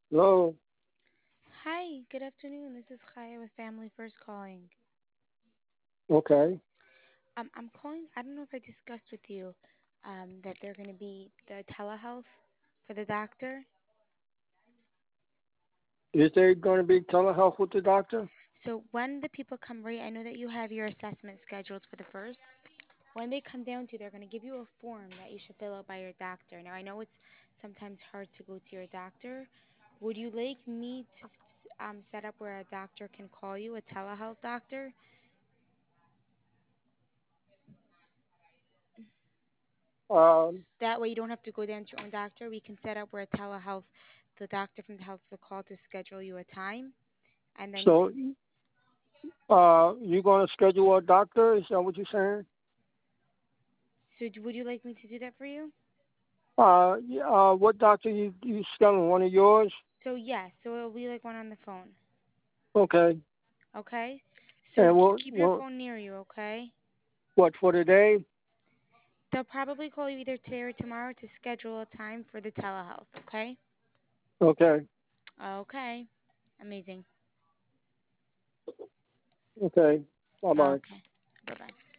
Hello. Hi, good afternoon. This is Chaya with Family First calling. Okay. I'm calling. I don't know if I discussed with you that they're going to be the telehealth for the doctor. Is there going to be telehealth with the doctor? So when the people come, right, I know that you have your assessment scheduled for the first. When they come down to, they're going to give you a form that you should fill out by your doctor. Now I know it's sometimes hard to go to your doctor. Would you like me to set up where a doctor can call you, a telehealth doctor? Um, That way you don't have to go down to your own doctor. We can set up where telehealth, the doctor from the health will call to schedule you a time. And then, so, you going to schedule a doctor? Is that what you're saying? so would you like me to do that for you? Yeah, what doctor you scheduling? One of yours? So yes, so it'll be like one on the phone. Okay. Okay? So And just what keep your what phone near you, okay? what for today? They'll probably call you either today or tomorrow to schedule a time for the telehealth, okay? Okay. Okay. Amazing. Okay. Bye bye. Okay. Bye bye.